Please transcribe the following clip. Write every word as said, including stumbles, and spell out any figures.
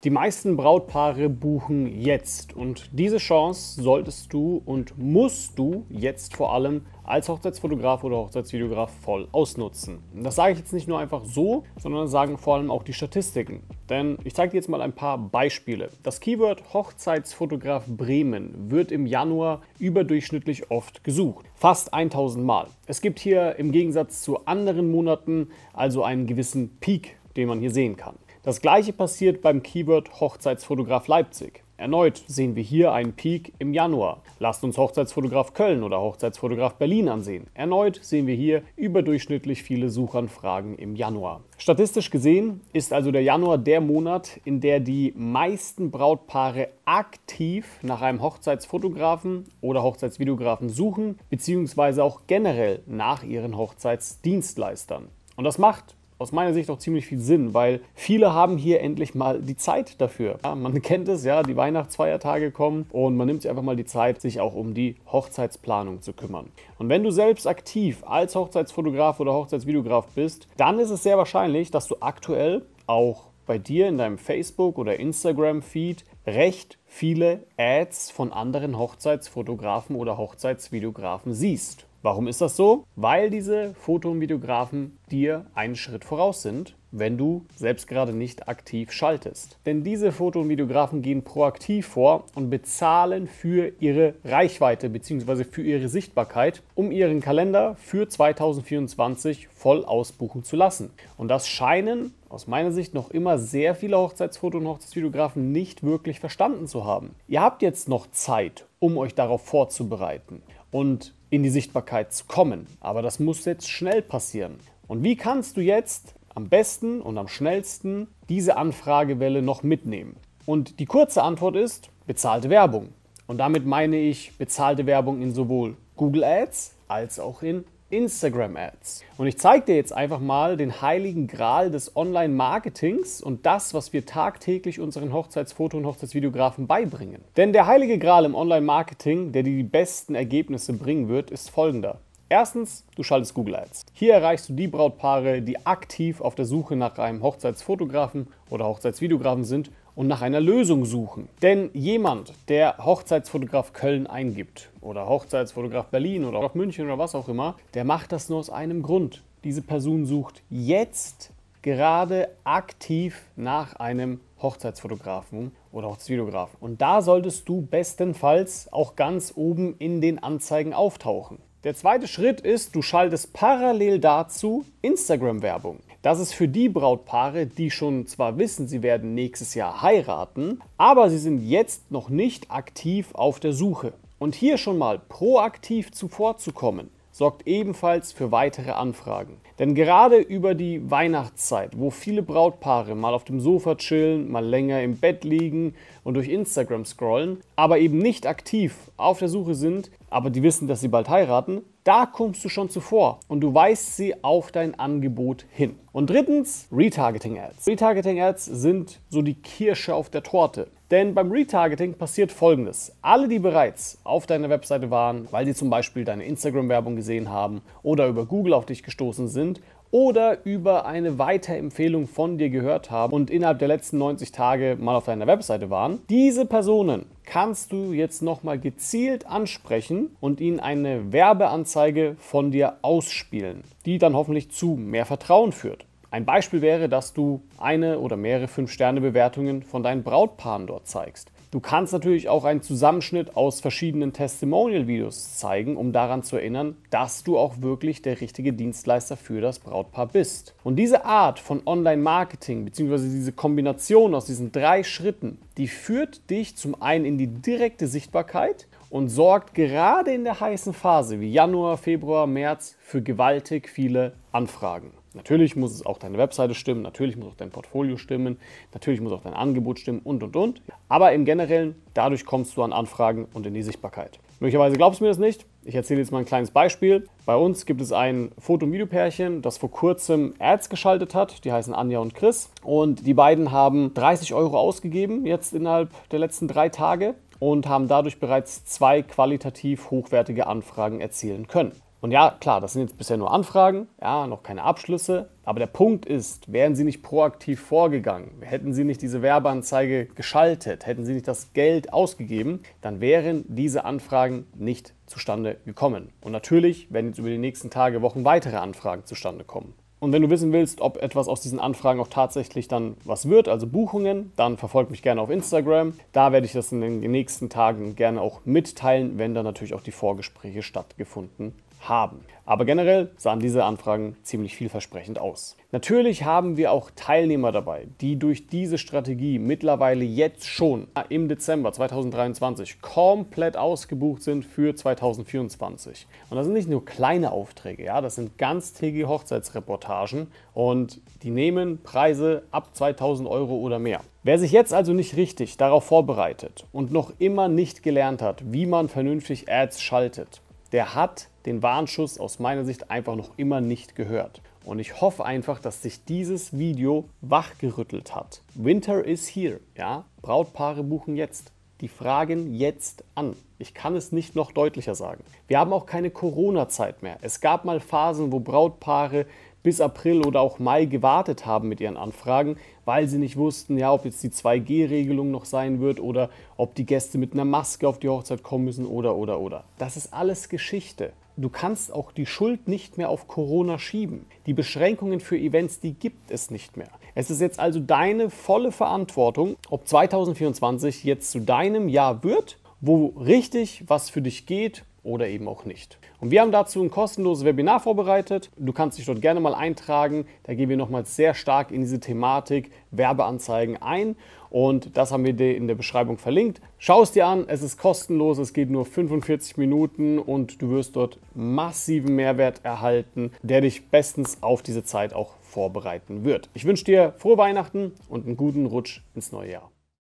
Die meisten Brautpaare buchen jetzt und diese Chance solltest du und musst du jetzt vor allem als Hochzeitsfotograf oder Hochzeitsvideograf voll ausnutzen. Das sage ich jetzt nicht nur einfach so, sondern das sagen vor allem auch die Statistiken. Denn ich zeige dir jetzt mal ein paar Beispiele. Das Keyword Hochzeitsfotograf Bremen wird im Januar überdurchschnittlich oft gesucht. Fast tausend Mal. Es gibt hier im Gegensatz zu anderen Monaten also einen gewissen Peak, den man hier sehen kann. Das gleiche passiert beim Keyword Hochzeitsfotograf Leipzig. Erneut sehen wir hier einen Peak im Januar. Lasst uns Hochzeitsfotograf Köln oder Hochzeitsfotograf Berlin ansehen. Erneut sehen wir hier überdurchschnittlich viele Suchanfragen im Januar. Statistisch gesehen ist also der Januar der Monat, in der die meisten Brautpaare aktiv nach einem Hochzeitsfotografen oder Hochzeitsvideografen suchen, beziehungsweise auch generell nach ihren Hochzeitsdienstleistern. Und das macht aus meiner Sicht auch ziemlich viel Sinn, weil viele haben hier endlich mal die Zeit dafür. Ja, man kennt es, ja, die Weihnachtsfeiertage kommen und man nimmt sich einfach mal die Zeit, sich auch um die Hochzeitsplanung zu kümmern. Und wenn du selbst aktiv als Hochzeitsfotograf oder Hochzeitsvideograf bist, dann ist es sehr wahrscheinlich, dass du aktuell auch bei dir in deinem Facebook- oder Instagram-Feed recht viele Ads von anderen Hochzeitsfotografen oder Hochzeitsvideografen siehst. Warum ist das so? Weil diese Foto- und Videografen dir einen Schritt voraus sind, wenn du selbst gerade nicht aktiv schaltest. Denn diese Foto- und Videografen gehen proaktiv vor und bezahlen für ihre Reichweite bzw. für ihre Sichtbarkeit, um ihren Kalender für zweitausendvierundzwanzig voll ausbuchen zu lassen. Und das scheinen aus meiner Sicht noch immer sehr viele Hochzeitsfoto- und Hochzeitsvideografen nicht wirklich verstanden zu haben. Ihr habt jetzt noch Zeit, um euch darauf vorzubereiten und in die Sichtbarkeit zu kommen. Aber das muss jetzt schnell passieren. Und wie kannst du jetzt am besten und am schnellsten diese Anfragewelle noch mitnehmen? Und die kurze Antwort ist bezahlte Werbung. Und damit meine ich bezahlte Werbung in sowohl Google Ads als auch in Instagram Ads. Und ich zeige dir jetzt einfach mal den heiligen Gral des Online-Marketings und das, was wir tagtäglich unseren Hochzeitsfoto- und Hochzeitsvideografen beibringen. Denn der heilige Gral im Online-Marketing, der dir die besten Ergebnisse bringen wird, ist folgender. Erstens, du schaltest Google Ads. Hier erreichst du die Brautpaare, die aktiv auf der Suche nach einem Hochzeitsfotografen oder Hochzeitsvideografen sind und nach einer Lösung suchen. Denn jemand, der Hochzeitsfotograf Köln eingibt oder Hochzeitsfotograf Berlin oder auch München oder was auch immer, der macht das nur aus einem Grund. Diese Person sucht jetzt gerade aktiv nach einem Hochzeitsfotografen oder Hochzeitsvideografen. Und da solltest du bestenfalls auch ganz oben in den Anzeigen auftauchen. Der zweite Schritt ist, du schaltest parallel dazu Instagram-Werbung. Das ist für die Brautpaare, die schon zwar wissen, sie werden nächstes Jahr heiraten, aber sie sind jetzt noch nicht aktiv auf der Suche. Und hier schon mal proaktiv zuvorzukommen, sorgt ebenfalls für weitere Anfragen. Denn gerade über die Weihnachtszeit, wo viele Brautpaare mal auf dem Sofa chillen, mal länger im Bett liegen und durch Instagram scrollen, aber eben nicht aktiv auf der Suche sind, aber die wissen, dass sie bald heiraten, da kommst du schon zuvor und du weist sie auf dein Angebot hin. Und drittens, Retargeting-Ads. Retargeting-Ads sind so die Kirsche auf der Torte. Denn beim Retargeting passiert Folgendes. Alle, die bereits auf deiner Webseite waren, weil sie zum Beispiel deine Instagram-Werbung gesehen haben oder über Google auf dich gestoßen sind oder über eine Weiterempfehlung von dir gehört haben und innerhalb der letzten neunzig Tage mal auf deiner Webseite waren, diese Personen kannst du jetzt nochmal gezielt ansprechen und ihnen eine Werbeanzeige von dir ausspielen, die dann hoffentlich zu mehr Vertrauen führt. Ein Beispiel wäre, dass du eine oder mehrere fünf Sterne Bewertungen von deinen Brautpaaren dort zeigst. Du kannst natürlich auch einen Zusammenschnitt aus verschiedenen Testimonial-Videos zeigen, um daran zu erinnern, dass du auch wirklich der richtige Dienstleister für das Brautpaar bist. Und diese Art von Online-Marketing bzw. diese Kombination aus diesen drei Schritten, die führt dich zum einen in die direkte Sichtbarkeit und sorgt gerade in der heißen Phase wie Januar, Februar, März für gewaltig viele Anfragen. Natürlich muss es auch deine Webseite stimmen, natürlich muss auch dein Portfolio stimmen, natürlich muss auch dein Angebot stimmen und, und, und. Aber im Generellen, dadurch kommst du an Anfragen und in die Sichtbarkeit. Möglicherweise glaubst du mir das nicht. Ich erzähle jetzt mal ein kleines Beispiel. Bei uns gibt es ein Foto- und Videopärchen, das vor kurzem Ads geschaltet hat. Die heißen Anja und Chris. Und die beiden haben dreißig Euro ausgegeben, jetzt innerhalb der letzten drei Tage. Und haben dadurch bereits zwei qualitativ hochwertige Anfragen erzielen können. Und ja, klar, das sind jetzt bisher nur Anfragen, ja, noch keine Abschlüsse. Aber der Punkt ist, wären Sie nicht proaktiv vorgegangen, hätten Sie nicht diese Werbeanzeige geschaltet, hätten Sie nicht das Geld ausgegeben, dann wären diese Anfragen nicht zustande gekommen. Und natürlich werden jetzt über die nächsten Tage, Wochen weitere Anfragen zustande kommen. Und wenn du wissen willst, ob etwas aus diesen Anfragen auch tatsächlich dann was wird, also Buchungen, dann verfolg mich gerne auf Instagram. Da werde ich das in den nächsten Tagen gerne auch mitteilen, wenn dann natürlich auch die Vorgespräche stattgefunden haben. Aber generell sahen diese Anfragen ziemlich vielversprechend aus. Natürlich haben wir auch Teilnehmer dabei, die durch diese Strategie mittlerweile jetzt schon im Dezember zweitausenddreiundzwanzig komplett ausgebucht sind für zweitausendvierundzwanzig. Und das sind nicht nur kleine Aufträge, ja, das sind ganztägige Hochzeitsreportagen und die nehmen Preise ab zweitausend Euro oder mehr. Wer sich jetzt also nicht richtig darauf vorbereitet und noch immer nicht gelernt hat, wie man vernünftig Ads schaltet, der hat den Warnschuss aus meiner Sicht einfach noch immer nicht gehört. Und ich hoffe einfach, dass sich dieses Video wachgerüttelt hat. Winter is here, ja? Brautpaare buchen jetzt. Die fragen jetzt an. Ich kann es nicht noch deutlicher sagen. Wir haben auch keine Corona-Zeit mehr. Es gab mal Phasen, wo Brautpaare bis April oder auch Mai gewartet haben mit ihren Anfragen, weil sie nicht wussten, ja, ob jetzt die zwei G Regelung noch sein wird oder ob die Gäste mit einer Maske auf die Hochzeit kommen müssen oder, oder, oder. Das ist alles Geschichte. Du kannst auch die Schuld nicht mehr auf Corona schieben. Die Beschränkungen für Events, die gibt es nicht mehr. Es ist jetzt also deine volle Verantwortung, ob zweitausendvierundzwanzig jetzt zu deinem Jahr wird, wo richtig was für dich geht oder eben auch nicht. Und wir haben dazu ein kostenloses Webinar vorbereitet. Du kannst dich dort gerne mal eintragen. Da gehen wir nochmal sehr stark in diese Thematik Werbeanzeigen ein. Und das haben wir dir in der Beschreibung verlinkt. Schau es dir an, es ist kostenlos, es geht nur fünfundvierzig Minuten und du wirst dort massiven Mehrwert erhalten, der dich bestens auf diese Zeit auch vorbereiten wird. Ich wünsche dir frohe Weihnachten und einen guten Rutsch ins neue Jahr.